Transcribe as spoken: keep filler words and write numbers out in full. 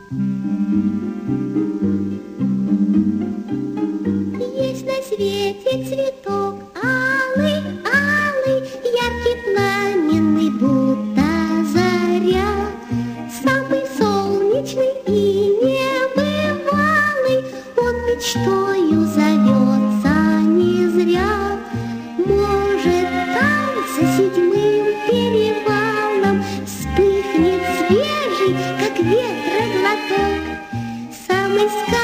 Есть на свете цветок алый, алый, яркий, пламенный, будто заря, самый солнечный и небывалый, он мечтою зовется не зря. Может, там за седьмым перевалом вспыхнет свежий, как ветра глоток, самый сказочный